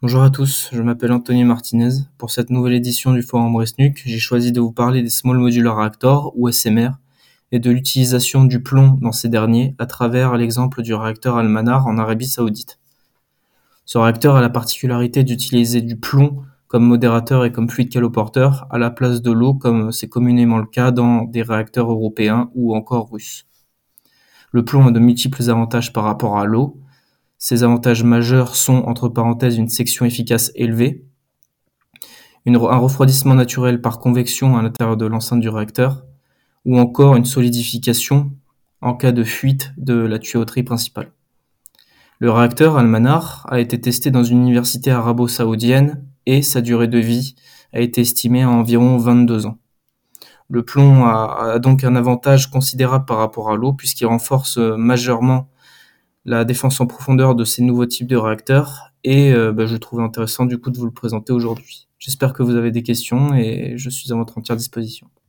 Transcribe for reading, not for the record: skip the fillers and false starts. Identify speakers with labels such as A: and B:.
A: Bonjour à tous, je m'appelle Anthony Martinez. Pour cette nouvelle édition du Forum Resnuc, j'ai choisi de vous parler des Small Modular Reactors, ou SMR, et de l'utilisation du plomb dans ces derniers à travers l'exemple du réacteur Al-Manar en Arabie Saoudite. Ce réacteur a la particularité d'utiliser du plomb comme modérateur et comme fluide caloporteur à la place de l'eau comme c'est communément le cas dans des réacteurs européens ou encore russes. Le plomb a de multiples avantages par rapport à l'eau. Ces avantages majeurs sont, entre parenthèses, une section efficace élevée, un refroidissement naturel par convection à l'intérieur de l'enceinte du réacteur, ou encore une solidification en cas de fuite de la tuyauterie principale. Le réacteur Al-Manar a été testé dans une université arabo-saoudienne et sa durée de vie a été estimée à environ 22 ans. Le plomb a donc un avantage considérable par rapport à l'eau puisqu'il renforce majeurement la défense en profondeur de ces nouveaux types de réacteurs et je trouvais intéressant du coup de vous le présenter aujourd'hui. J'espère que vous avez des questions et je suis à votre entière disposition.